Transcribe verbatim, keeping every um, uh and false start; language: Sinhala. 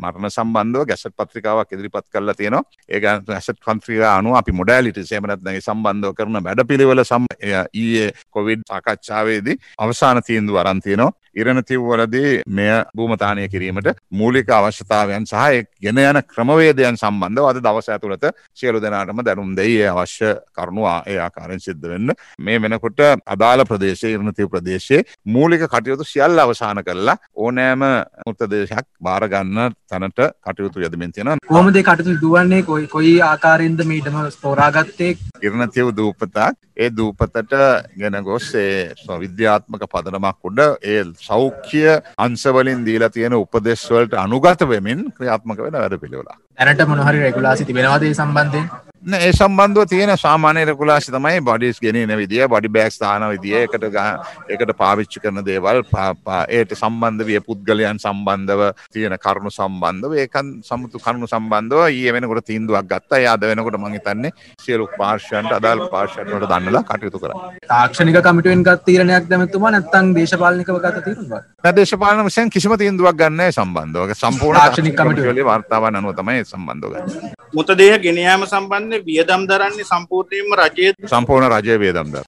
මරණ සම්බන්ධව ගැසට් පත්‍රිකාවක් ඉදිරිපත් කරලා තියෙනවා. ඒ ගැසට් පත්‍රිකාව අනුව අපි මොඩැලිටිස් එහෙම නැත්නම් ඒ සම්බන්ධව කරන වැඩපිළිවෙල ඊයේ කොවිඩ් සාකච්ඡාවේදී අවසාන තීන්දුව අරන් තියෙනවා. ඉරණතිව් වලදී මෙය භූමතාණය කිරීමට මූලික අවශ්‍යතාවයන් සහ ඒ ගෙන යන ක්‍රමවේදයන් සම්බන්ධව අද දවස ඇතුළත සියලු දෙනාටම දැනුම් දෙයි. ඒ අවශ්‍ය කරුණු ඒ ආකාරයෙන් සිද්ධ වෙන්න. මේ වෙනකොට අදාළ ප්‍රදේශයේ ඉරණතිව් ප්‍රදේශයේ මූලික කටයුතු සියල්ල අවසන් කරලා ඕනෑම ප්‍රදේශයක් බාර ගන්න තැනට කටයුතු යොදමින් තියෙනවා. කොහොමද ඒ කටයුතු දුවන්නේ? කොයි කොයි ආකාරයෙන්ද මේ ඉඩම තෝරාගත්තේ? ඉරණතිව් දූපතක්. ඒ දූපතට ගෙන ගොස් ඒ විද්‍යාත්මක පදනමක් උඩ ඒ සෞඛ්‍ය අංශවලින් දීලා තියෙන උපදෙස් වලට අනුගත වෙමින් ක්‍රියාත්මක වෙන වැඩපිළිවෙලක්. දැනට මොන හරි රෙගුලාසි තිබෙනවද ඒ සම්බන්ධයෙන්? නෑ, ඒ සම්බන්ධව තියෙන සාමාන්‍ය රෙගුලාසි තමයි බොඩිස් ගෙනින විදිය, බොඩි බෑග්ස් දාන විදිය, ඒකට ඒකට පාවිච්චි කරන දේවල්, ඒට සම්බන්ධ විය පුද්ගලයන් සම්බන්ධව තියෙන කරුණු සම්බන්ධව ඒකන් සමුතු කරුණු සම්බන්ධව ඊයේ වෙනකොට තීන්දුවක් ගත්තා. ඒ අද වෙනකොට මම හිතන්නේ සියලු පාර්ශ්වයන්ට අදාළ පාර්ශ්වයන්ට වලට දන්නලා කටයුතු කරා. තාක්ෂණික කමිටුවෙන් ගත් තීරණයක්ද මෙතුමා නැත්නම් දේශපාලනිකව ගත තීරණයක්? නෑ, දේශපාලන වශයෙන් කිසිම තීන්දුවක් ගන්න නැහැ සම්බන්ධව. සම්පූර්ණ තාක්ෂණික කමිටුවේ වාර්තාවන් අනුව තමයි සම්බන්ධව ගන්නේ. මුතදේහ ගෙන යාම සම්බන්ධයෙන් වියදම් දරන්නේ සම්පූර්ණයෙන්ම රජයේ සම්පූර්ණ රජයේ වියදම් දරන.